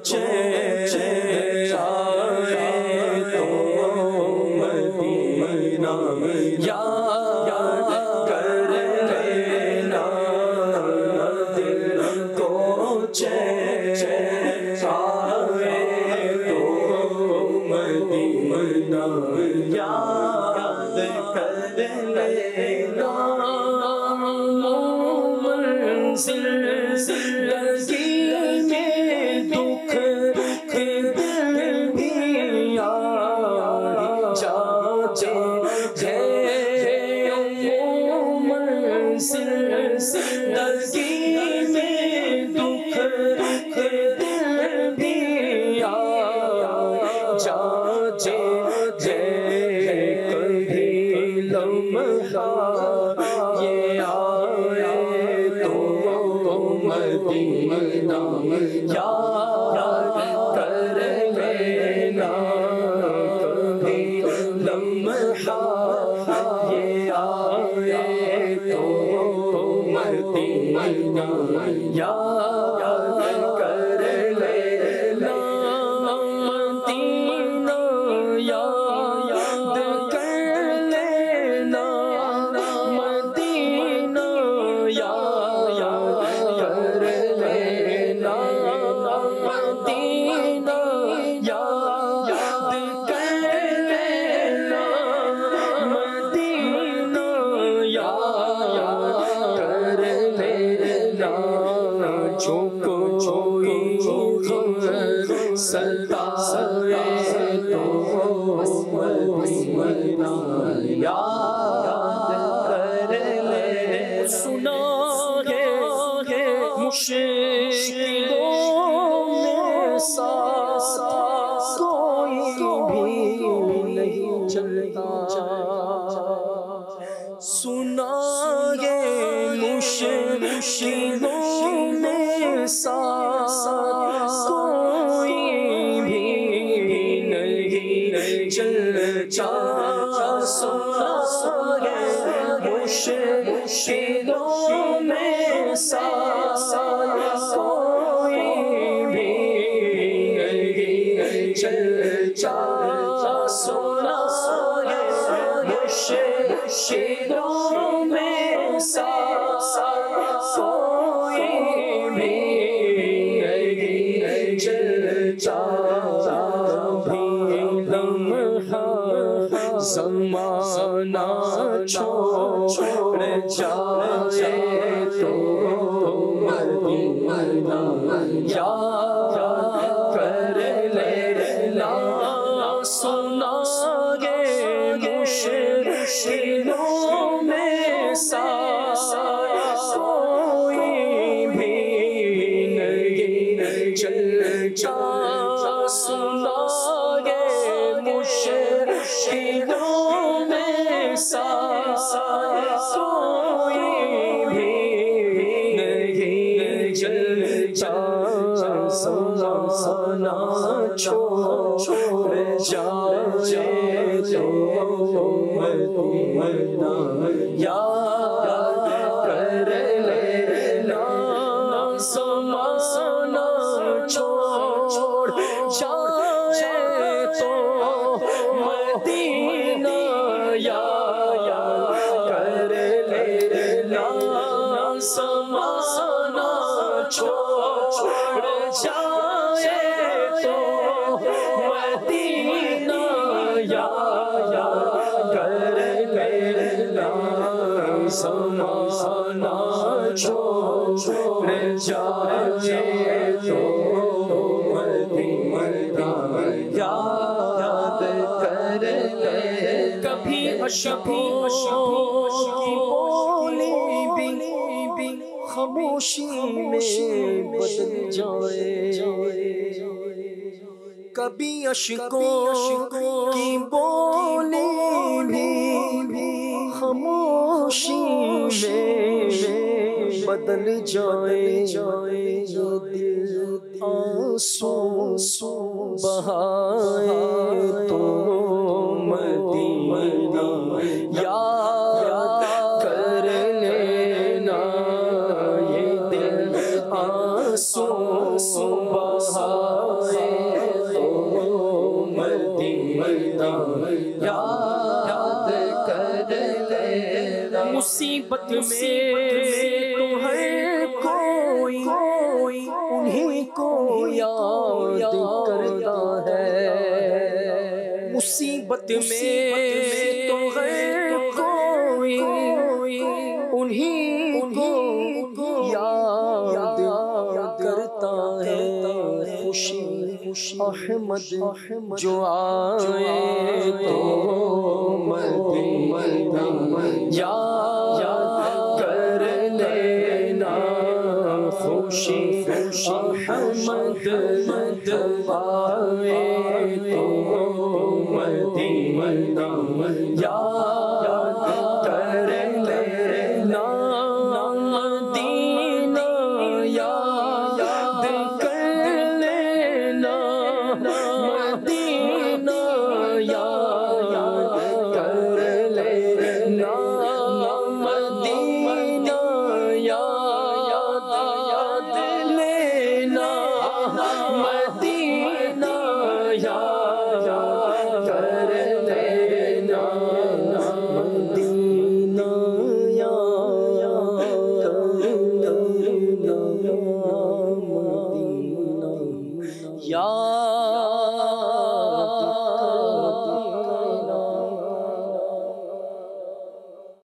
چین آئے تو مدینہ یاد کر لینا دل کو چین آئے تو مدینہ یاد کر لینا زندگی میں دکھ کے دل بھی آ جاتے ہیں زندگی میں دکھ کے دل بھی آ جاتے ہیں کبھی لمحہ یہ آئے تو مدینہ یاد کر لینا کبھی لمحہ یہ آئے تو مدینہ یاد کر لینا مدینہ یاد کر لینا مدینہ یاد کر لینا مدینہ یاد کر لینا مدینہ یاد کر لینا جو کوئی غم ستائے تو مدینہ یاد کر لینا سنا ہے مشکلوں میں ساتھ کوئی بھی نہیں چلتا سنا ہے مشکلوں میں ساتھ کوئی بھی نہیں چلتا سنا ہے مشکلوں میں ساتھ کوئی بھی نہیں چلتا سنا ہے مشکلوں میں ساتھ کوئی بھی نہیں چلتا بھی لمحہ زمانہ چھوڑ جائے تو مدینہ یاد کر لینا سنا گے مشکلوں میں ساتھ کوئی بھی نہیں چلتا سنا گے مشکلوں میں ساتھ کوئی بھی نہیں چلتا زمانہ چھوڑ جائے تو مدینہ یاد کر لینا زمانہ چھوڑ جائے تو مدینہ یاد کر لینا زمانہ چھوڑ جائے تو مدینہ یاد کر لینا زمانہ چھوڑ جائے تو مدینہ یاد کر لینا کبھی اشکوں کی بولی بھی خاموشی میں بدل جائے کبھی اشکوں کی بولی بھی خاموشی میں بدل جائے دل آنسو بہائے تو مدینہ یاد کر لینا یہ دل آنسو بہائے یاد کر لینا مصیبت میں تو ہر کوئی انہیں کو یاد کرتا ہے مصیبت میں تو ہر کوئی انہیں کو یاد کرتا ہے خوشی احمد جو آئے تو مدینہ یاد کر لینا خوشی احمد جب آئے تو مدینہ یاد